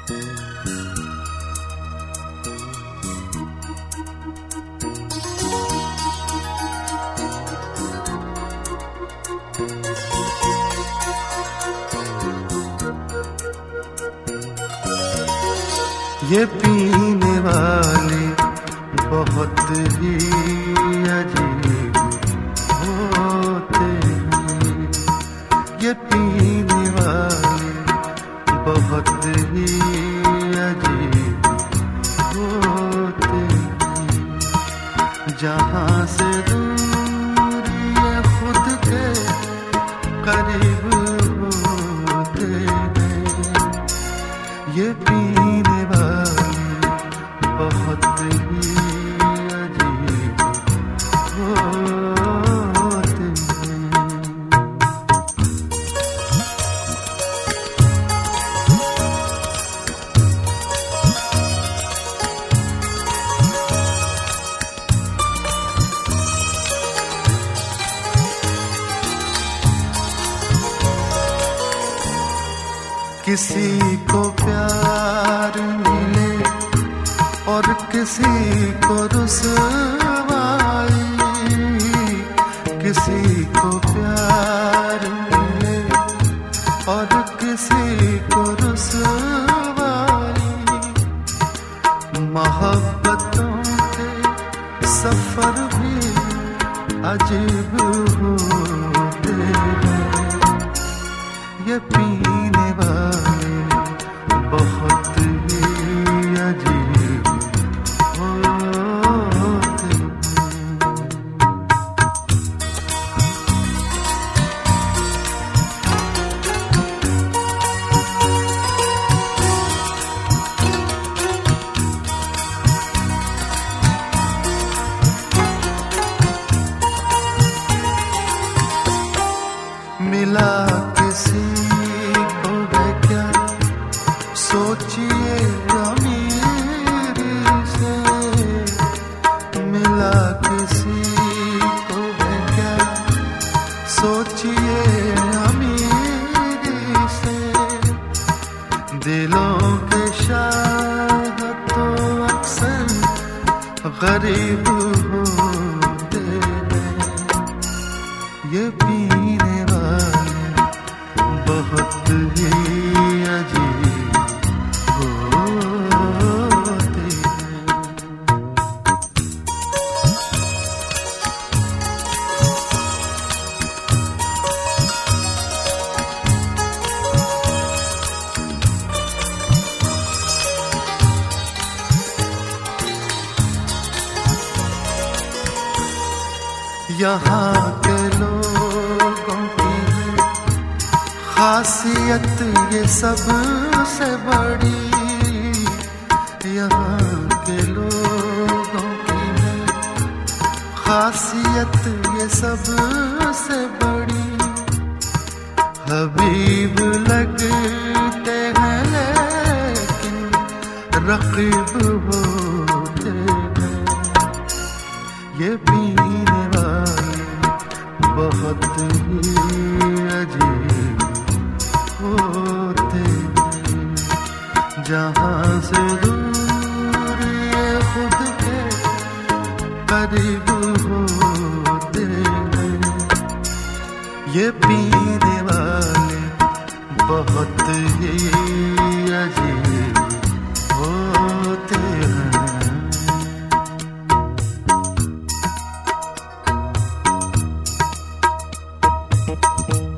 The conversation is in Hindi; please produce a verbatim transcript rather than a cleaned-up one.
ये पीने वाले बहुत ही अजीब होते हैं, ये पीने वाले बहुत ही अजीब होते हैं। जहाँ से दूर ये खुद के करीब होते हैं, ये पीने वाले बहुत ही अजीब होते हैं। किसी को प्यार मिले और किसी को रुसवाई, किसी को प्यार मिले और किसी को रुसवाई। मोहब्बतों के सफर भी अजीब होते हैं, ये पीने वाले बहुत ही अजीब होते हैं। मिला किसी को है क्या, सोचिए अमीरी से। मिला किसी को है क्या, सोचिए अमीरी से। दिलों के शाह तो अक्सर गरीब होते हैं, ये पीने वाले बहुत ही अजीब होते हैं। यहाँ के लोगों की खासियत ये सबसे बड़ी, यहाँ के लोगों की खासियत ये सबसे बड़ी। हबीब लगते हैं लेकिन रकीब होते हैं, ये पीने वाले बहुत ही अजीब होते हैं। जहाँ से दूर ये खुद के करीब होते हैं, ये पीने वाले बहुत ही अजीब होते हैं।